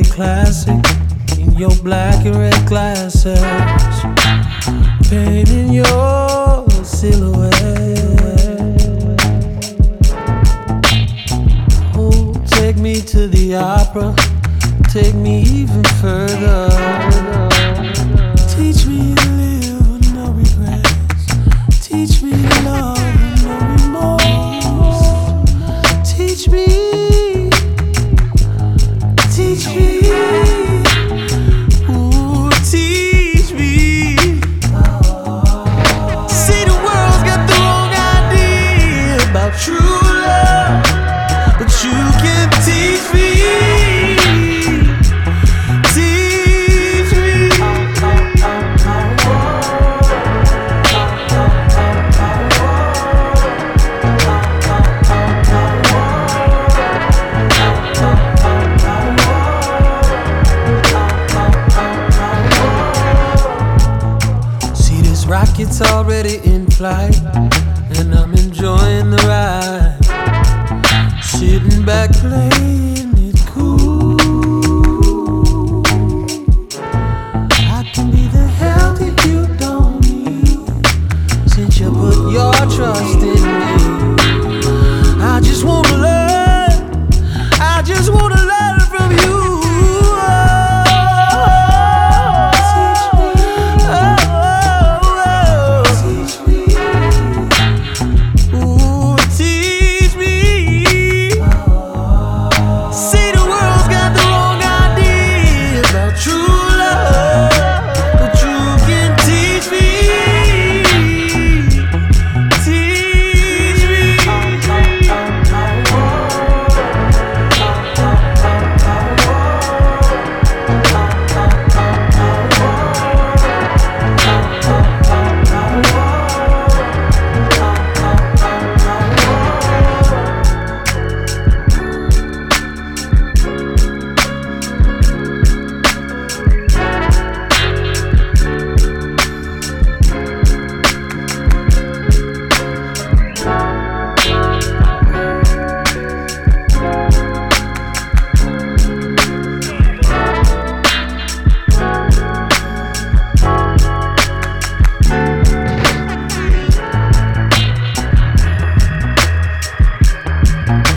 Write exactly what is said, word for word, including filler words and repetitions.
play classic in your black and red glasses, painting your silhouette. Oh, take me to the opera, take me even further. Teach me to live with no regrets. Teach me to love with no remorse. Teach me, teach me, ooh, teach me. See, the world's got the wrong idea about true love, but you can teach me. Rocket's already in flight.